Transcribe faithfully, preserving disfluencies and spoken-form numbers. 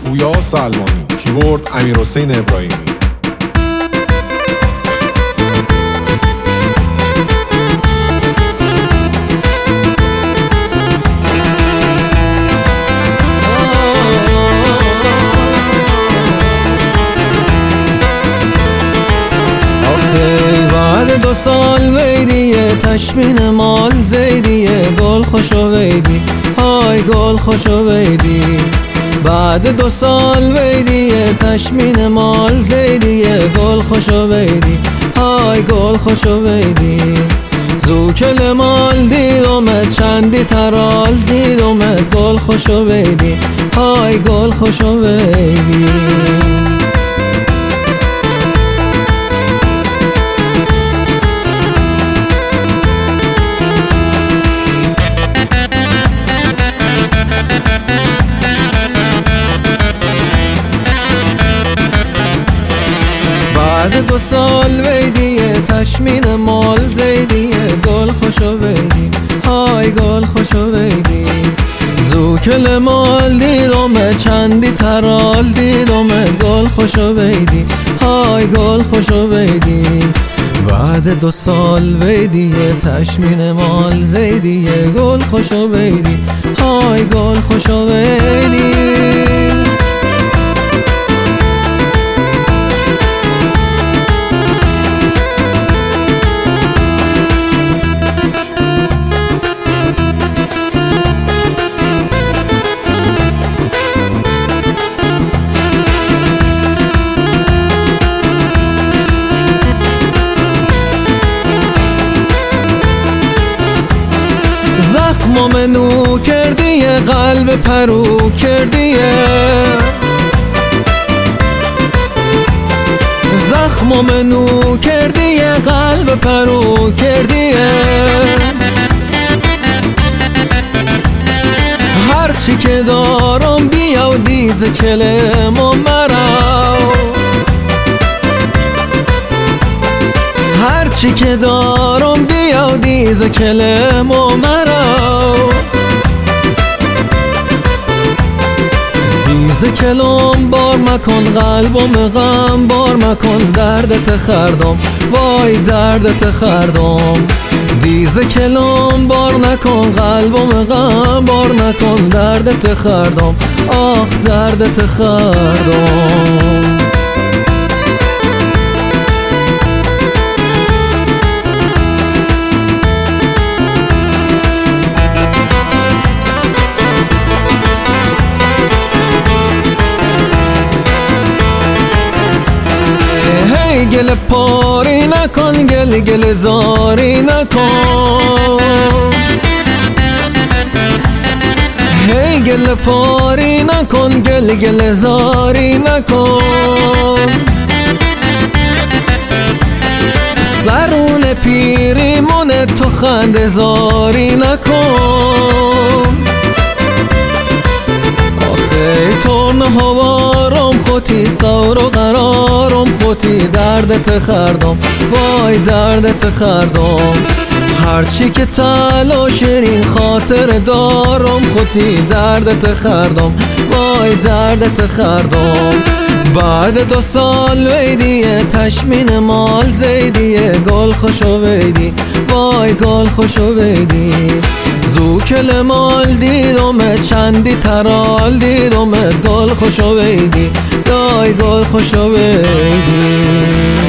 پویا سلمانی، کیبورد امیرحسین ابراهیمی. بعد دو سال ویدیه تشمین مال زیدیه گل خوشو ویدی های گل خوشو ویدی. بعد دو سال ویدیه تشمین مال زیدیه گل خوشو ویدی های گل خوشو ویدی. زوکل مال دیدومت چندی ترال دیدومت گل خوشو ویدی های گل خوشو ویدی. بعد دو سال ویدیه تشمین مال زیدیه گل خوشو ویدی های گل خوشو ویدی. زوکل مال دیدومه چندی ترال دیدومه گل خوشو ویدی های گل خوشو ویدی. بعد دو سال ویدیه تشمین مال زیدیه گل خوشو ویدی های گل خوشو ویدی. زخم منو کردیه قلب پرو کردیه زخم منو کردیه قلب پرو کردیه. هرچی که دارم بیا و دیز کلم و مرا هرچی که دارم بیا و دیز کلم و مرا. دیز کلم بار مکن قلبم غم بار مکن دردت خردم وای دردت خردم. دیز کلم بار نکن قلبم غم بار نکن دردت خردم آخ دردت خردم. گل پاری نکن گل گل زاری نکن هی گل پاری نکن گل گل زاری نکن. سرون پیری من تو خنده زاری نکن. آخه تو نهوارم خوتی سور و قرارم خوتی دردت خردم وای دردت خردم. هرچی که تلا شیرین خاطر دارم خوتی دردت خردم وای دردت خردم. بعد دو سال ویدیه تشمین مال زیدیه گل خوشو ویدی وای گل خوشو ویدی. زوکل مال دیدومه چندی ترال دیدومه گل خوشو ویدی وای گل خوشو ویدی.